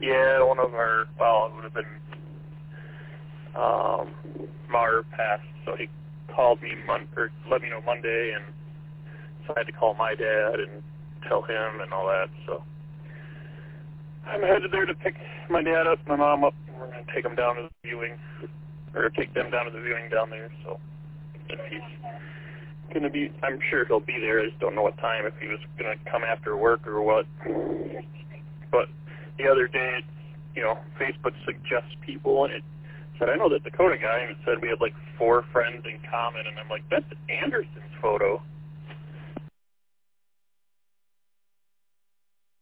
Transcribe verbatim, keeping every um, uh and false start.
Yeah, one of our, well, it would have been, um, Marv passed, so he called me, mon- or let me know Monday, and so I had to call my dad and tell him and all that, so I'm headed there to pick my dad up, my mom up, and we're going to take them down to the viewing, or take them down to the viewing down there, so if he's going to be, I'm sure he'll be there, I just don't know what time, if he was going to come after work or what. But the other day, you know, Facebook suggests people, and it said, I know that Dakota guy, and it said we had like four friends in common, and I'm like, that's Anderson's photo.